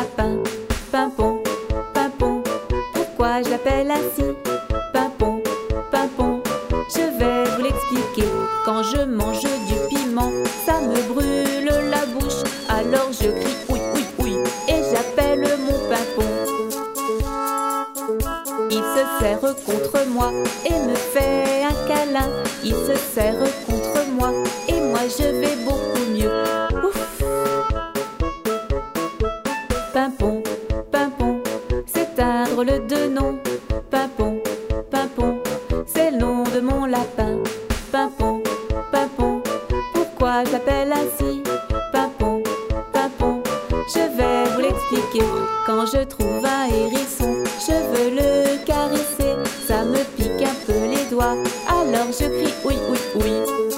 lapin. Pimpon, pimpon, pourquoi je l'appelle ainsi? Pimpon, pimpon, je vais vous l'expliquer. Quand je mange du piment, ça me brûle la bouche. Alors je crie oui, oui, oui, et j'appelle mon pimpon. Il se serre contre moi et me fait un câlin. Il se serre contre moi et moi je vais beaucoup mieux. Ouf. Pimpon, pimpon, c'est un drôle de nom. Pimpon, pimpon, c'est le nom de mon lapin. Pimpon, pimpon, pourquoi j'appelle ainsi? Pimpon, pimpon, je vais vous l'expliquer. Quand je trouve un hérisson, je veux le caresser. Ça me pique un peu les doigts, alors je crie oui, oui, oui.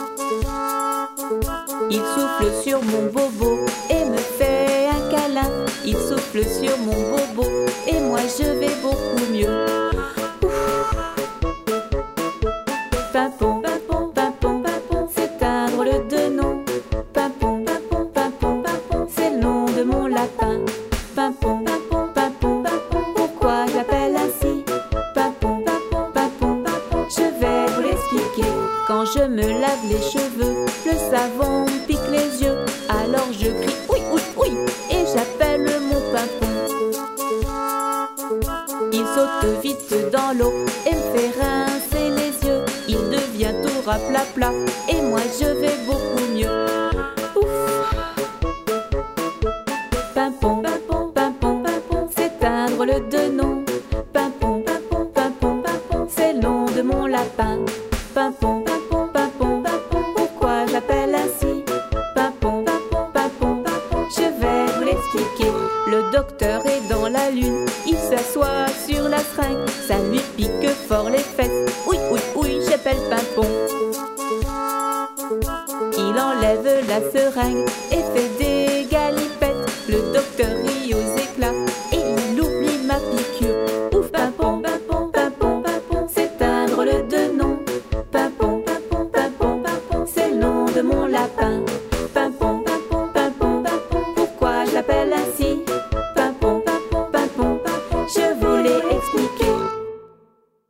Il souffle sur mon bobo et me fait un câlin. Il souffle sur mon bobo et moi je vais beaucoup mieux. Ouf. Pimpon, pimpon, pimpon, pimpon, c'est un drôle de nom. Pimpon, pimpon, pimpon, pimpon, c'est le nom de mon lapin. Pimpon, pimpon, pimpon, pimpon, pourquoi j'appelle ainsi? Pimpon, pimpon, pimpon, pimpon, je vais vous l'expliquer. Quand je me lave les cheveux, le savon me pique les yeux. Alors je crie oui, oui, oui, et j'appelle mon pimpon. Il saute vite dans l'eau et me fait rincer les yeux. Il devient tout raplapla et moi je vais beaucoup mieux. Ouf. Pimpon, pimpon, pimpon, pimpon, c'est un drôle de nom. Pimpon, pimpon, pimpon, pimpon, c'est le nom de mon lapin. Pimpon, pimpon, pimpon, pimpon, pourquoi j'appelle ainsi? Pimpon, pimpon, pimpon, pimpon, je vais vous l'expliquer. Le docteur est dans la lune, il s'assoit sur la seringue. Ça lui pique fort les fesses, oui, oui, oui, j'appelle Pimpon. Il enlève la seringue et fait des galipettes. Le docteur rit aux éclats et il oublie ma piqûre. Ouf, Pimpon, pimpon, pimpon, pimpon, c'est un drôle de nom. Pimpon, pimpon, pimpon, pimpon, c'est le nom de mon lapin. Pimpon, pimpon, pimpon, pimpon, pourquoi je l'appelle ainsi? Pimpon, pimpon, pimpon, pimpon, je vous l'ai expliqué.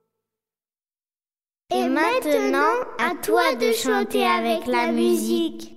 Et maintenant, à toi de chanter avec la musique.